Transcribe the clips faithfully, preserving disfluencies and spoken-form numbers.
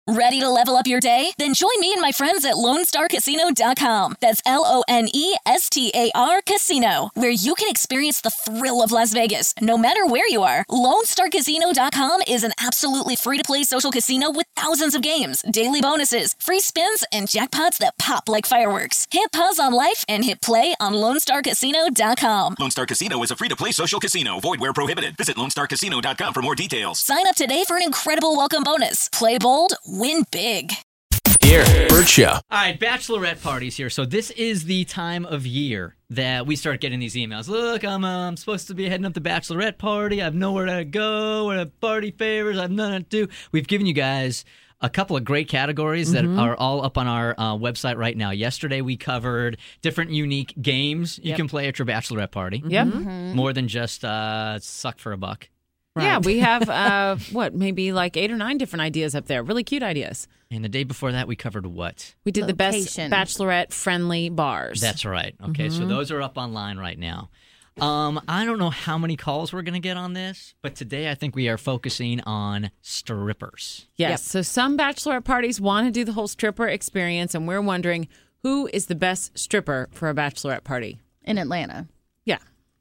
Ready to level up your day? Then join me and my friends at Lone Star Casino dot com. That's L O N E S T A R Casino, where you can experience the thrill of Las Vegas, no matter where you are. Lone Star Casino dot com is an absolutely free-to-play social casino with thousands of games, daily bonuses, free spins, and jackpots that pop like fireworks. Hit pause on life and hit play on Lone Star Casino dot com. Lone Star Casino is a free-to-play social casino. Void where prohibited. Visit Lone Star Casino dot com for more details. Sign up today for an incredible welcome bonus. Play bold, win big. Here, Bert Show. All right, bachelorette parties here. So this is the time of year that we start getting these emails. Look, I'm, uh, I'm supposed to be heading up the bachelorette party. I have nowhere to go. Where the party favors. I have nothing to do. We've given you guys a couple of great categories that mm-hmm. are all up on our uh, website right now. Yesterday, we covered different unique games you yep. can play at your bachelorette party. Yep. Mm-hmm. More than just uh, suck for a buck. Right. Yeah, we have, uh, what, maybe like eight or nine different ideas up there. Really cute ideas. And the day before that, we covered what? We did Location. the best bachelorette-friendly bars. That's right. Okay, mm-hmm. so those are up online right now. Um, I don't know how many calls we're going to get on this, but today I think we are focusing on strippers. Yes, yep. So some bachelorette parties want to do the whole stripper experience, and we're wondering who is the best stripper for a bachelorette party? In Atlanta. Yeah.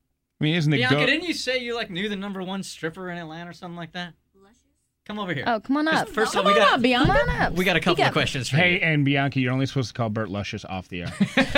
I mean, isn't it Bianca, go- didn't you say you like knew the number one stripper in Atlanta or something like that? Come over here. Oh, come on up. First oh, of all, we come got on up, Bianca. Come on up. We got a couple of questions for hey, you. Hey, and Bianca, you're only supposed to call Bert Luscious off the air.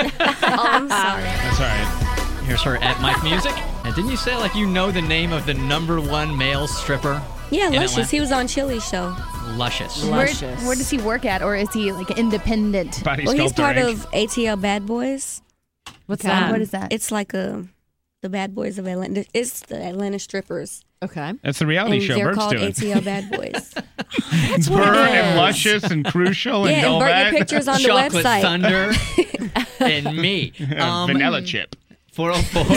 Oh, I'm sorry. That's all right. Here's her at Mike Music. And didn't you say like you know the name of the number one male stripper? Yeah, in Luscious. Atlanta? He was on Chili's show. Luscious. Where, Luscious. where does he work at, or is he like independent? Body Well, he's Sculptor part Incorporated. of A T L Bad Boys. What's Okay. that? What is that? It's like a the Bad Boys of Atlanta. It's the Atlanta strippers. Okay. That's the reality and show they're Bert's called doing. A T L Bad Boys. It's Bert and Luscious and Crucial and Yeah, and all Bert, your that. picture's on the Chocolate website. Thunder and me. Um, Vanilla chip. four oh four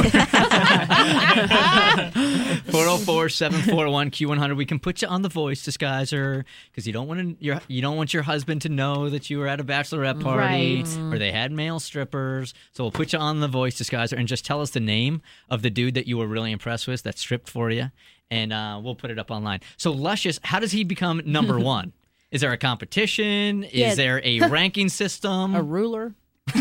four oh four, seven four one, Q one hundred. We can put you on the voice disguiser because you don't want to, your, you don't want your husband to know that you were at a bachelorette party Right. or they had male strippers. So we'll put you on the voice disguiser and just tell us the name of the dude that you were really impressed with that stripped for you, and uh, we'll put it up online. So Luscious, how does he become number one? Is there a competition? Is Yeah. there a ranking system? A ruler?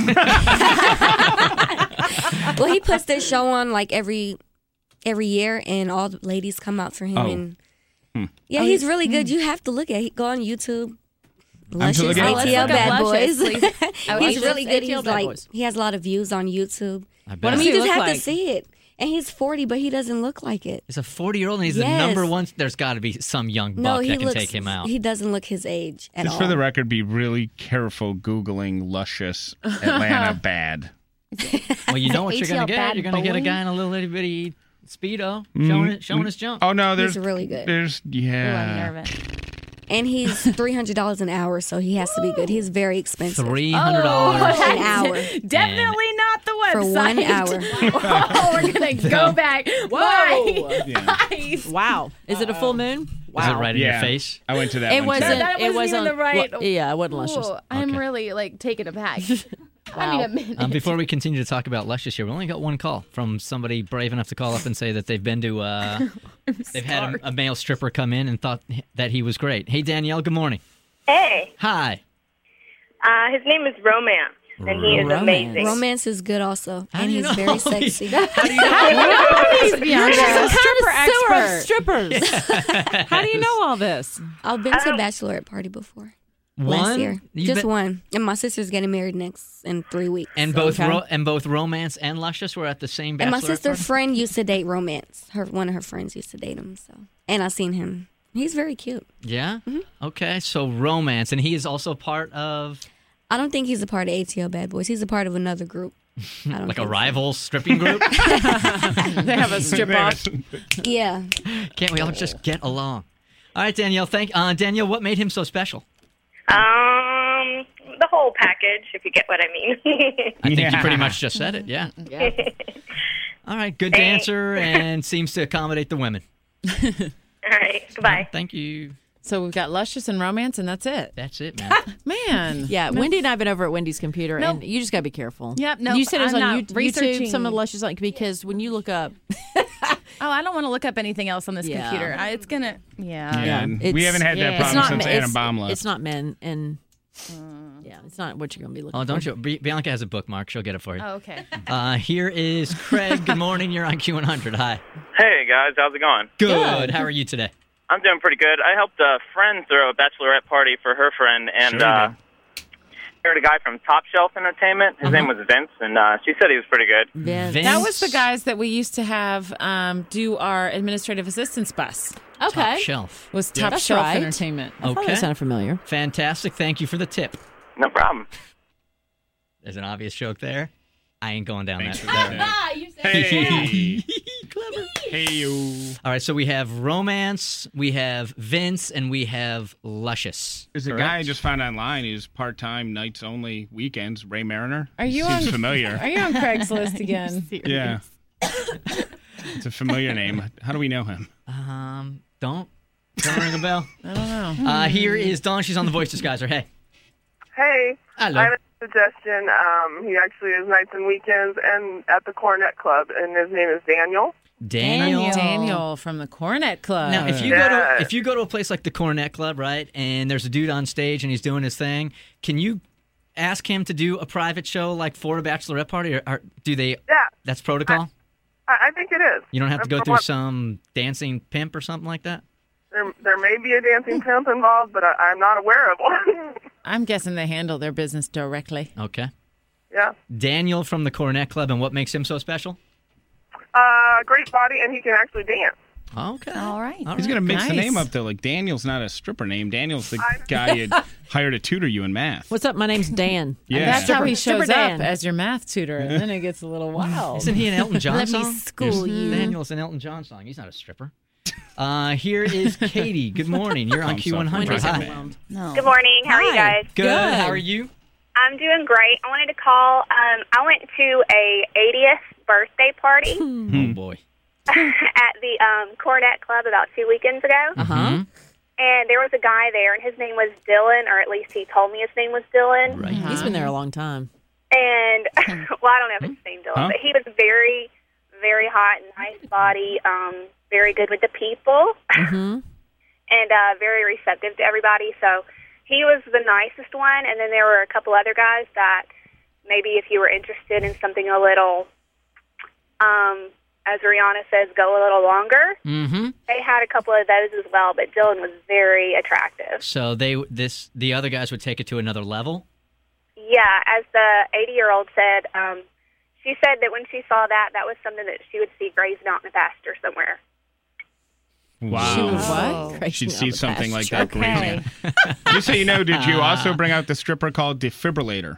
Well, he puts this show on like every every year, and all the ladies come out for him. Oh. And yeah, he's really good. You have to look at. It. Go on YouTube. Luscious looking at A it. T L Let's look Bad up Luscious, Boys. please. Oh, He's Luscious really good. A T L He's Bad like Boys. he has a lot of views on YouTube. I I bet. mean, he you just look have like? to see it. And he's forty, but he doesn't look like it. He's a forty-year-old and he's the Yes. number one. There's got to be some young No, buck he that can looks. take him out. He doesn't look his age at Just all. for the record, be really careful Googling Luscious Atlanta bad. Well, you know what you're going to A T L get. bad You're going to get a boy? guy in a little itty bitty Speedo showing, it, showing his junk. Oh, no, there's He's really good. There's, Ooh, I'm yeah. nervous. And he's three hundred dollars an hour, so he has to be good. He's very expensive. three hundred dollars. An hour. Definitely not the website. For one hour. Oh, we're going to go back. Whoa. Yeah. Nice. Wow. Is it a full moon? Is it right in Yeah. your face? I went to that It one wasn't. too. That it wasn't wasn't even the right- Lu- yeah, it wasn't luscious. Ooh, I'm Okay. really like taken aback. I Wow. need a minute. Um, before we continue to talk about Luscious here, we only got one call from somebody brave enough to call up and say that they've been to, uh, they've had a, a male stripper come in and thought that he was great. Hey, Danielle, good morning. Hey, Hi. uh, his name is Romance, and he is Romance. amazing. Romance is good also. How And do you he's know? very sexy. How do you know? You're a stripper expert of strippers. How do you know all this? I've been to a bachelorette party before. Last One? year. You've Just been- one. And my sister's getting married next in three weeks. And so- both Okay. ro- and both Romance and Luscious were at the same bachelorette And my sister's party? friend used to date Romance. Her one of her friends used to date him. So, and I seen him. He's very cute. Yeah? Mm-hmm. Okay, so Romance. And he is also part of, I don't think he's a part of A T L Bad Boys. He's a part of another group. I don't like, a think so. rival stripping group? They have a strip off. Yeah. Can't we all just get along? All right, Danielle. Thank uh, Danielle, what made him so special? Um, the whole package, if you get what I mean. I think you Yeah. pretty much just said it, yeah. Yeah. All right, good dancer and seems to accommodate the women. All right, goodbye. Thank you. So we've got Luscious and Romance, and that's it. That's it, man. Man. Yeah, Wendy and I have been over at Wendy's computer, Nope. and you just got to be careful. Yep, nope, You said it was I'm on not you- YouTube, researching. some of Luscious, like, because when you look up Oh, I don't want to look up anything else on this Yeah. computer. I, it's gonna, yeah. Yeah, and It's- we haven't had that yeah. problem It's not since men- Anna it's, Baum left. it's not men, and yeah, it's not what you're going to be looking Oh, for. don't you? Bi- Bianca has a bookmark. She'll get it for you. Oh, okay. Uh, here is Craig. Good morning. You're on Q one hundred. Hi. Hey, guys. How's it going? Good. Good. How are you today? I'm doing pretty good. I helped a friend throw a bachelorette party for her friend, and Sure you uh, did. heard a guy from Top Shelf Entertainment. His name was Vince, and uh, she said he was pretty good. Vince. Vince. That was the guys that we used to have um, do our administrative assistance bus. Okay. Top shelf. Was Top That's Shelf right. Entertainment. I thought Okay. that sounded familiar. Fantastic. Thank you for the tip. No problem. There's an obvious joke there. I ain't going down Thanks that. for that that. you said Hey. Clever. Hey, you. All right, so we have romance, we have Vince, and we have luscious. There's a correct? guy I just found online. He's part-time, nights only, weekends. Ray Mariner. Are you Seems on- familiar. Are you on Craigslist again? Yeah. It's a familiar name. How do we know him? Um, don't don't ring a bell. I don't know. Uh, here is Dawn. She's on the Voice Disguiser. Hey. Hey, Hello. I have a suggestion. Um, he actually is nights and weekends and at the Cornet Club, and his name is Daniel. Daniel. Daniel from the Cornet Club. Now, if you go to Yeah. if you go to a place like the Cornet Club, right, and there's a dude on stage and he's doing his thing, can you ask him to do a private show like for a bachelorette party, or, or do they? Yeah, That's protocol. I, I think it is. You don't have to go From through what- some dancing pimp or something like that. There, there may be a dancing pimp involved, but I, I'm not aware of one. I'm guessing they handle their business directly. Okay. yeah. Daniel from the Cornet Club, and what makes him so special? Uh, great body, and he can actually dance. Okay. All right. All He's right. going to mix the Nice. name up, though. Like, Daniel's not a stripper name. Daniel's the guy you hired to tutor you in math. What's up? My name's Dan. Yeah. That's how he Stripper shows up Dan. as your math tutor, and then it gets a little wild. Isn't he an Elton John Let song? me school you. Daniel's an Elton John song. He's not a stripper. Uh, here is Katie. Good morning. You're on I'm Q one hundred. so Hi. overwhelmed. No. Good morning. How are you Hi. guys? Good. Good. How are you? I'm doing great. I wanted to call. Um, I went to a eightieth birthday party Oh boy. at the um, Cornet Club about two weekends ago, Uh huh. Mhm. and there was a guy there, and his name was Dylan, or at least he told me his name was Dylan. Right. He's been there a long time. And well, I don't know if it's the same Dylan, Huh? but he was very, very hot, nice body, um, very good with the people, Mm-hmm. and uh, very receptive to everybody. So he was the nicest one, and then there were a couple other guys that maybe if you were interested in something a little, um, as Rihanna says, go a little longer. Mm-hmm. They had a couple of those as well, but Dylan was very attractive. So they this the other guys would take it to another level. Yeah, as the eighty-year-old said, um, she said that when she saw that, that was something that she would see grazed out in a pasture somewhere. Wow. She was Oh. what? Crazy She'd on see the something like pasture. that. Okay. Crazy. Just so you know, did you also bring out the stripper called Defibrillator?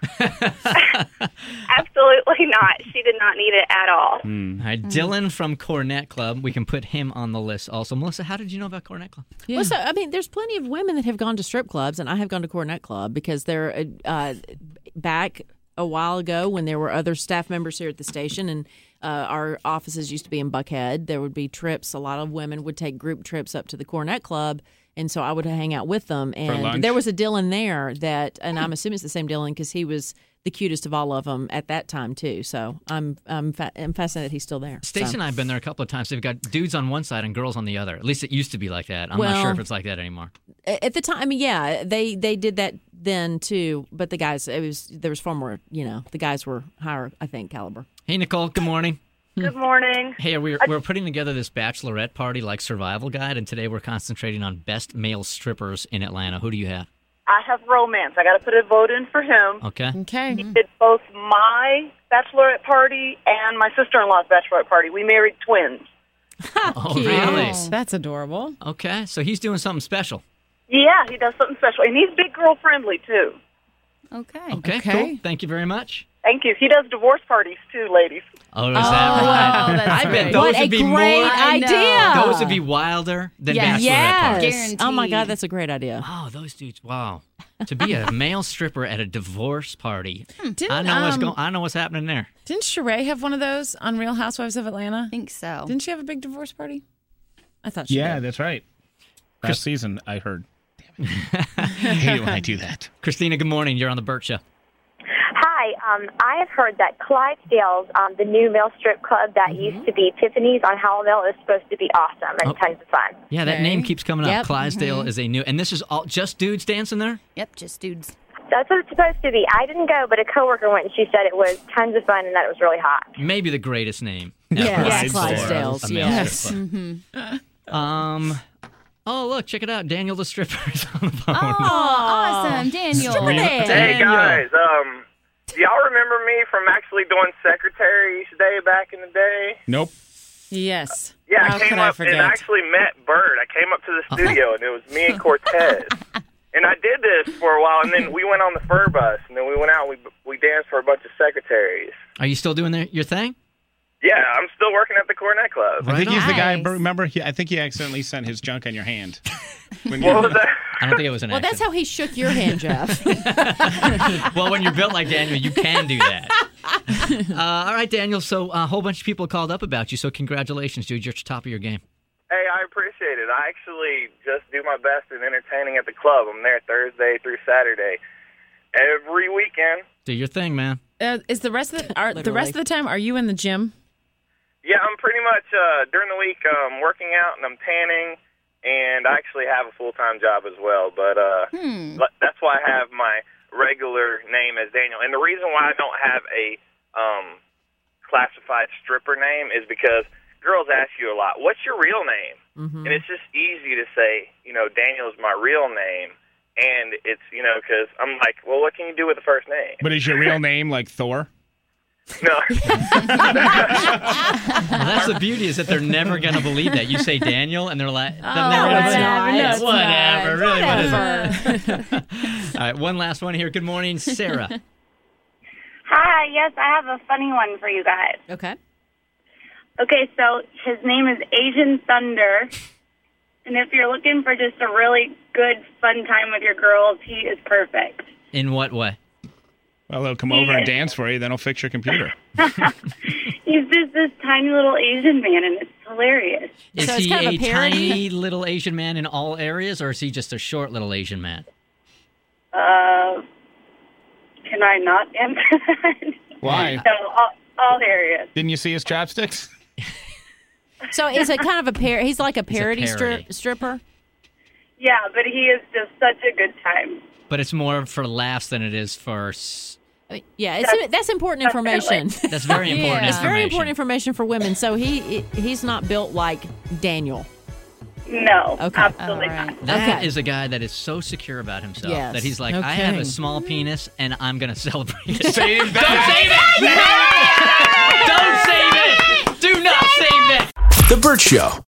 Absolutely not. She did not need it at all. All right, Dylan from Cornet Club. We can put him on the list also. Melissa, how did you know about Cornet Club? Well, so, I mean, there's plenty of women that have gone to strip clubs, and I have gone to Cornet Club because they're uh, uh, back a while ago when there were other staff members here at the station, and uh, our offices used to be in Buckhead. There would be trips. A lot of women would take group trips up to the Cornet Club, and so I would hang out with them. And lunch? there was a Dylan there that, and I'm assuming it's the same Dylan because he was the cutest of all of them at that time too. So I'm I'm, fa- I'm fascinated he's still there. Stacey So. and I have been there a couple of times. They've got dudes on one side and girls on the other. At least it used to be like that. I'm not Well- sure if it's like that anymore. At the time, I mean, yeah, they they did that then too. But the guys, it was there was far more. You know, the guys were higher, I think, caliber. Hey, Nicole. Good morning. Good morning. Hey, we're we're putting together this bachelorette party like survival guide, and today we're concentrating on best male strippers in Atlanta. Who do you have? I have romance. I got to put a vote in for him. Okay. Okay. He did both my bachelorette party and my sister-in-law's bachelorette party. We married twins. Oh, really? That's adorable. Okay, so he's doing something special. Yeah, he does something special, and he's big girl friendly too. Okay. Okay, Okay. cool. Thank you very much. Thank you. He does divorce parties too, ladies. Oh, is that right? wow, that's I bet great. those What would a be great more. I know. idea! Those would be wilder than Yes. bachelorette yes. parties. Oh my Guaranteed. God, that's a great idea. Oh, those dudes! Wow, to be a male stripper at a divorce party. Didn't, I know what's um, going. I know what's happening there. Didn't Sheree have one of those on Real Housewives of Atlanta? I think so. Didn't she have a big divorce party? I thought she Yeah, did. that's right. Last season, I heard. Damn it. I hate it when I do that. Christina, good morning. You're on the Burt Show. Hi. Hi, um, I have heard that Clydesdale's, um, the new male strip club that mm-hmm. used to be Tiffany's on Howell Mill, is supposed to be awesome and oh. tons of fun. Yeah, that okay. name keeps coming yep. up. Clydesdale mm-hmm. is a new, and this is all just dudes dancing there? Yep, just dudes. That's what it's supposed to be. I didn't go, but a coworker went, and she said it was tons of fun and that it was really hot. Maybe the greatest name. Yes, Clydesdale's. Yes. Mm-hmm. Um... Oh, look, check it out. Daniel the stripper is on the phone. Oh, awesome. Daniel. Stripper Dan. Hey, guys. Um, do y'all remember me from actually doing Secretary each day back in the day? Nope. Yes. Yeah, How I came could I up forget? and actually met Bird. I came up to the studio, and it was me and Cortez. And I did this for a while, and then we went on the fur bus, and then we went out and we, we danced for a bunch of secretaries. Are you still doing the, your thing? Yeah, I'm still working at the Cornet Club. I think he's nice. the guy, but remember, he, I think he accidentally sent his junk on your hand. What was that? I don't think it was an Well, accident. that's how he shook your hand, Jeff. Well, when you're built like Daniel, you can do that. Uh, all right, Daniel, so a whole bunch of people called up about you, so congratulations, dude. You're at the top of your game. Hey, I appreciate it. I actually just do my best in entertaining at the club. I'm there Thursday through Saturday every weekend. Do your thing, man. Uh, is the rest of the, are, the rest of the time, are you in the gym? Yeah, I'm pretty much, uh, during the week, um, working out and I'm tanning, and I actually have a full-time job as well, but uh, Hmm. that's why I have my regular name as Daniel. And the reason why I don't have a um, classified stripper name is because girls ask you a lot, what's your real name? Mm-hmm. And it's just easy to say, you know, Daniel's my real name, and it's, you know, because I'm like, well, what can you do with the first name? But is your real name like Thor? No. Well, that's the beauty is that they're never going to believe that. You say Daniel, and they're like, Oh, they're never whatever. gonna No, believe it. it's Whatever, not. really, what is it? All right, one last one here. Good morning, Sarah. Hi, yes, I have a funny one for you guys. Okay. Okay, so his name is Asian Thunder, and if you're looking for just a really good, fun time with your girls, he is perfect. In what way? Well, they'll come over and dance for you, then he'll fix your computer. He's just this tiny little Asian man, and it's hilarious. Is So it's he kind of a a parody? tiny little Asian man in all areas, or is he just a short little Asian man? Uh, can I not answer that? Why? So, all, all areas. Didn't you see his chopsticks? So is it kind of a par? He's like a parody, parody. Stri- stripper? Yeah, but he is just such a good time. But it's more for laughs than it is for... s- Yeah, it's, that's, that's important information. That's very important It's very information. important information for women. So he he's not built like Daniel. No, Okay. absolutely All right. not. That Okay. is a guy that is so secure about himself Yes. that he's like, No I have a kidding. small penis, and I'm going to celebrate it. Save Don't save it! Don't save it! Do not save it! The Burt Show.